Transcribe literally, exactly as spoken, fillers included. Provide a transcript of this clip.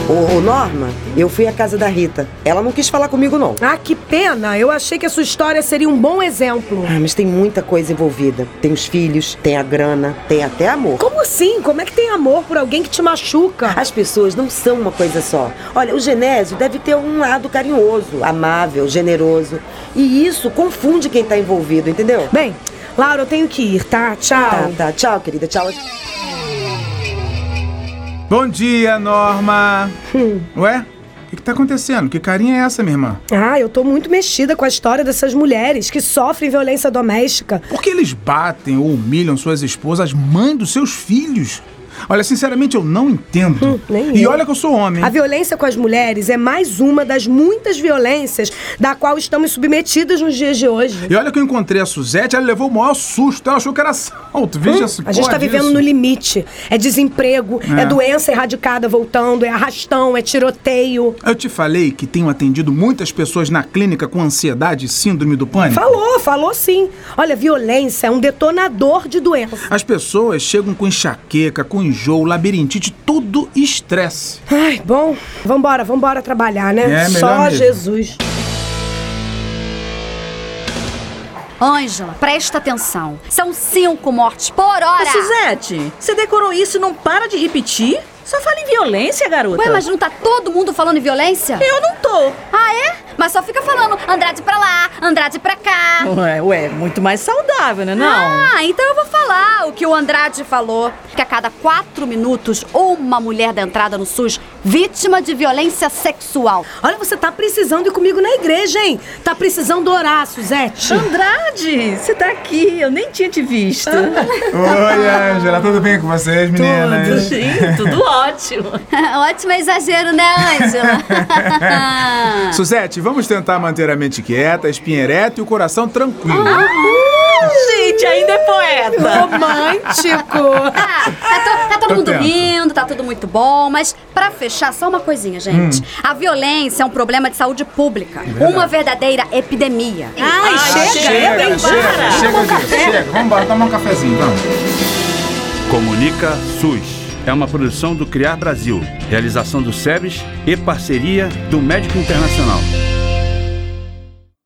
Ô, ô, Norma, eu fui à casa da Rita. Ela não quis falar comigo, não. Ah, que pena. Eu achei que a sua história seria um bom exemplo. Ah, mas tem muita coisa envolvida. Tem os filhos, tem a grana, tem até amor. Como assim? Como é que tem amor por alguém que te machuca? As pessoas não são uma coisa só. Olha, o Genésio deve ter um lado carinhoso, amável, generoso. E isso confunde quem tá envolvido, entendeu? Bem, Laura, eu tenho que ir, tá? Tchau. Tá, tá. Tchau, querida. Tchau. Bom dia, Norma. Hum. Ué? O que, que tá acontecendo? Que carinha é essa, minha irmã? Ah, eu tô muito mexida com a história dessas mulheres que sofrem violência doméstica. Por que eles batem ou humilham suas esposas, mãe dos seus filhos? Olha, sinceramente, eu não entendo. Hum, nem e eu. olha que eu sou homem. A violência com as mulheres é mais uma das muitas violências da qual estamos submetidas nos dias de hoje. E olha que eu encontrei a Suzete, ela levou o maior susto. Ela achou que era assalto. Veja Hum, se a gente tá vivendo disso. no limite. É desemprego, é. É. é doença erradicada voltando, é arrastão, é tiroteio. Eu te falei que tenho atendido muitas pessoas na clínica com ansiedade e síndrome do pânico. Falou, falou sim. Olha, violência é um detonador de doença. As pessoas chegam com enxaqueca, com enjoo, labirintite, tudo estresse. Ai, bom, vambora, vambora trabalhar, né? É, melhor Só mesmo. Jesus. Ângela, presta atenção. São cinco mortes por hora. Ô, Suzete, você decorou isso e não para de repetir? Só fala em violência, garota. Ué, mas não tá todo mundo falando em violência? Eu não tô. Ah, é? Mas só fica falando Andrade pra lá, Andrade pra cá. Ué, ué, muito mais saudável, né, não? Ah, então eu vou falar o que o Andrade falou. Que a cada quatro minutos, uma mulher da entrada no SUS vítima de violência sexual. Olha, você tá precisando ir comigo na igreja, hein? Tá precisando orar, Suzete. Andrade, você tá aqui, eu nem tinha te visto. Oi, Ângela, tudo bem com vocês, meninas? Tudo, sim, tudo ótimo. Ótimo exagero, né, Ângela? Suzete, vamos tentar manter a mente quieta, a espinha ereta e o coração tranquilo. Gente, ainda é poeta. Romântico. Ah, tá, to- tá todo Eu mundo tento. rindo, tá tudo muito bom, mas pra fechar, só uma coisinha, gente. A violência é um problema de saúde pública. Uma verdadeira epidemia. Ai, Ah, chega, chega, hein, chega, para. chega disso, chega. Vamos embora, tomar um cafezinho, vamos. Comunica SUS. É uma produção do Criar Brasil, realização do SEBS e parceria do Médico Internacional.